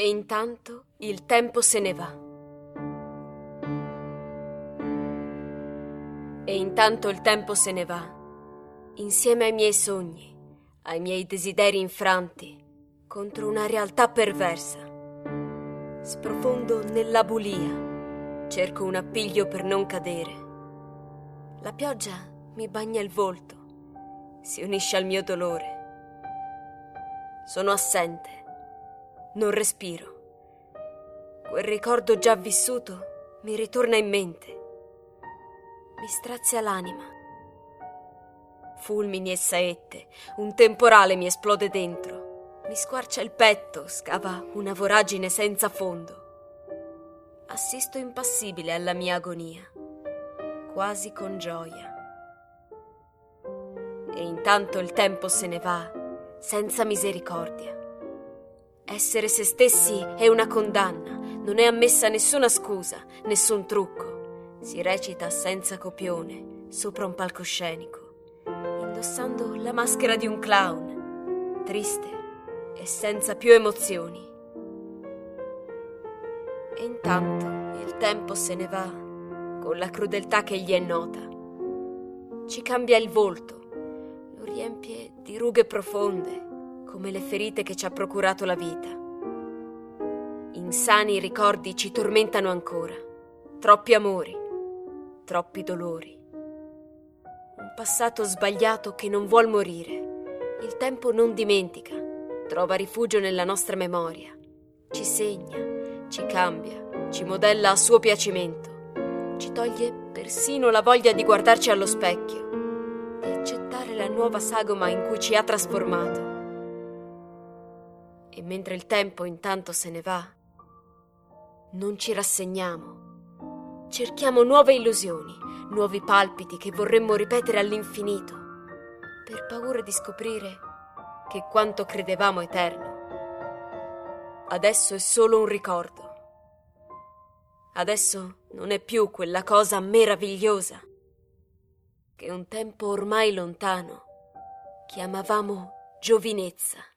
E intanto il tempo se ne va. E intanto il tempo se ne va, insieme ai miei sogni, ai miei desideri infranti, contro una realtà perversa. Sprofondo nella bulia, cerco un appiglio per non cadere. La pioggia mi bagna il volto, si unisce al mio dolore. Sono assente, non respiro. Quel ricordo già vissuto mi ritorna in mente. Mi strazia l'anima. Fulmini e saette, un temporale mi esplode dentro. Mi squarcia il petto, scava una voragine senza fondo. Assisto impassibile alla mia agonia, quasi con gioia. E intanto il tempo se ne va, senza misericordia. Essere se stessi è una condanna, non è ammessa nessuna scusa, nessun trucco. Si recita senza copione, sopra un palcoscenico, indossando la maschera di un clown, triste e senza più emozioni. E intanto il tempo se ne va, con la crudeltà che gli è nota. Ci cambia il volto, lo riempie di rughe profonde, come le ferite che ci ha procurato la vita. Insani ricordi ci tormentano ancora, troppi amori, troppi dolori. Un passato sbagliato che non vuol morire. Il tempo non dimentica, trova rifugio nella nostra memoria. Ci segna, ci cambia, ci modella a suo piacimento. Ci toglie persino la voglia di guardarci allo specchio, di accettare la nuova sagoma in cui ci ha trasformato. E mentre il tempo intanto se ne va, non ci rassegniamo. Cerchiamo nuove illusioni, nuovi palpiti che vorremmo ripetere all'infinito, per paura di scoprire che quanto credevamo eterno adesso è solo un ricordo. Adesso non è più quella cosa meravigliosa che un tempo ormai lontano chiamavamo giovinezza.